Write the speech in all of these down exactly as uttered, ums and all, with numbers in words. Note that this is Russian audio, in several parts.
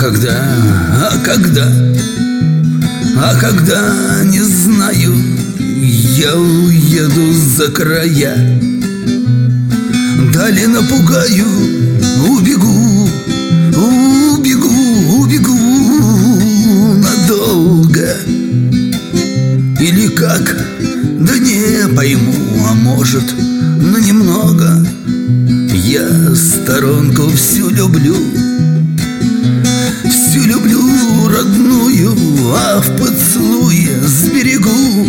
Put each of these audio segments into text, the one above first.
когда, а когда, а когда, не знаю, я уеду за края. Далее напугаю, убегу, убегу, убегу надолго. Или как, да не пойму, а может, но немного. Я сторонку всю люблю, всю люблю родную, а в поцелуе сберегу.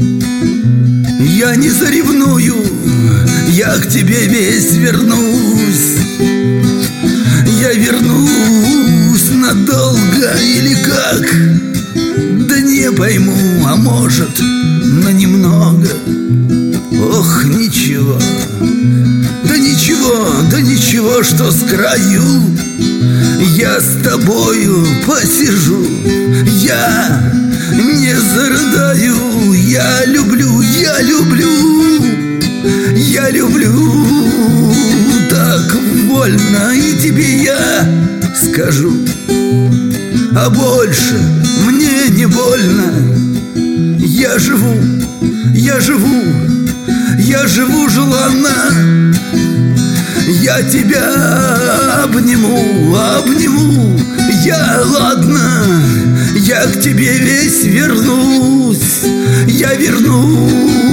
Я не заревную, я к тебе весь вернусь. Я вернусь надолго или как, да не пойму, а может, но немного. Ох, ничего, да ничего, да ничего, что с краю я с тобою посижу. Я не зарыдаю, я люблю, я люблю, я люблю так вольно, и тебе я скажу, а больше мне не больно. Я живу, я живу, я живу желанно. Я тебя обниму, обниму. Я, ладно, я к тебе весь вернусь. Я вернусь,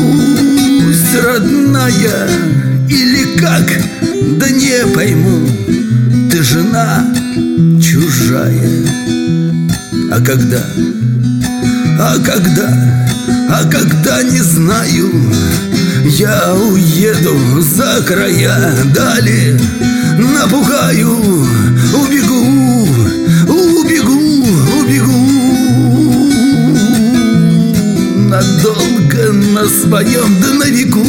родная. Или как, да не пойму, ты жена чужая. А когда, а когда, а когда, не знаю, я уеду за края. Далее напугаю, убегу, убегу, убегу надолго на своем, да на веку.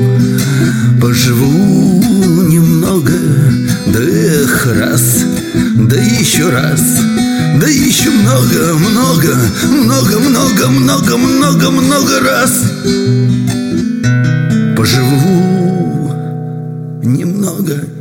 Поживу немного, да эх, раз, да еще раз, да еще много, много, много, много, много, много, много раз. Поживу немного.